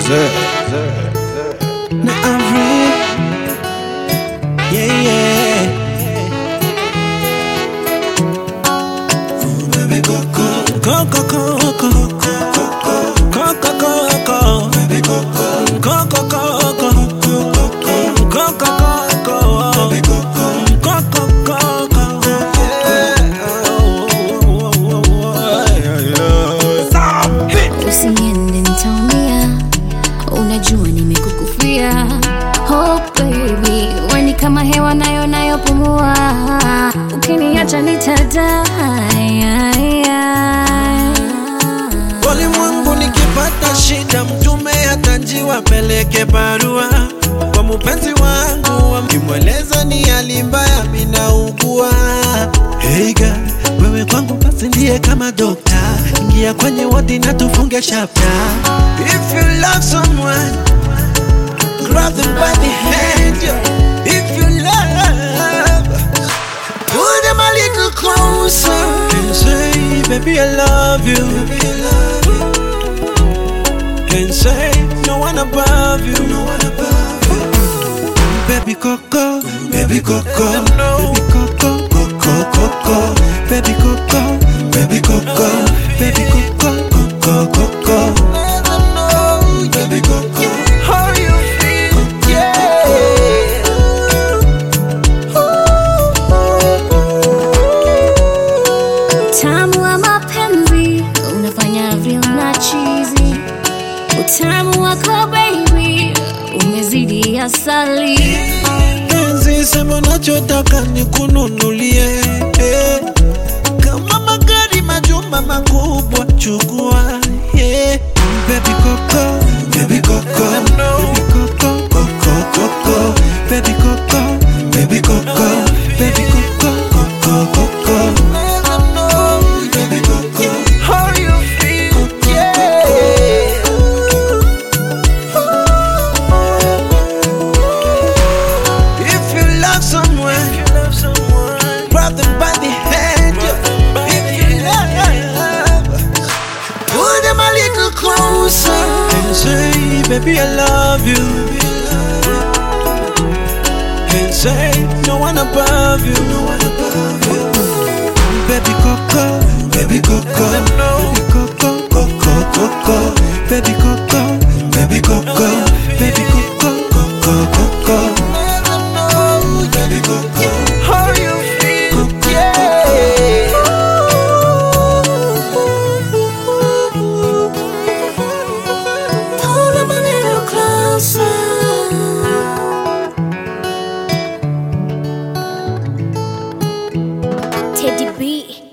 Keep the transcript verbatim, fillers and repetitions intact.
Zay, Zay, na Avril, yeah yeah. Ooh, baby Coco, Coco, Coco, Coco, Coco, Coco, baby Coco, Coco, Coco, Coco, Coco, baby Coco, Coco, Coco, yeah. Usiende nitamia, unajua nimekukufia. Oh baby, weni kama hewa nayo nayo pumua, ukiniacha nitadai. Walimwengu nikipata shida, mtume atanjiwa peleke barua kwa mupenzi wangu, wakimweleza ni hali mbaya mina ugua. Hey girl, wewe kwangu basi ndiye kama dokta, ingia kwenye wodi na tufunge chapter. If you love someone, grab them by the hand, yo. If you love, pull them a little closer and say, baby I love you, baby, I love you. And say, no one above you, no one above you. Baby Coco, baby Coco, baby Coco, Coco, Coco, baby Coco, baby Coco, baby Coco, Coco, Coco. Baby Coco, how you feel? Yeah. Utamu wa mapenzi unafanya real na cheesy. Utamu wako baby umezidi asali. Penzi sema unachotaka nikununulie, eh. Kama magari, majumba makubwa chukua, yeah. Baby Coco, baby Coco, baby Coco, Coco, Coco, baby Coco, baby Coco, baby Coco, Coco, Coco. Baby Coco, how you feel? Yeah. If you love someone, grab them by the hand. If you love, pull them a little closer and say, baby I love you. And say, no one above you, no one above you. Baby Coco, baby Coco, baby Coco, Coco, Coco, baby Coco, baby Coco, baby Coco, Coco, Coco. Baby Coco, how you feel? Yeah. Pull them a little closer. Teddy B.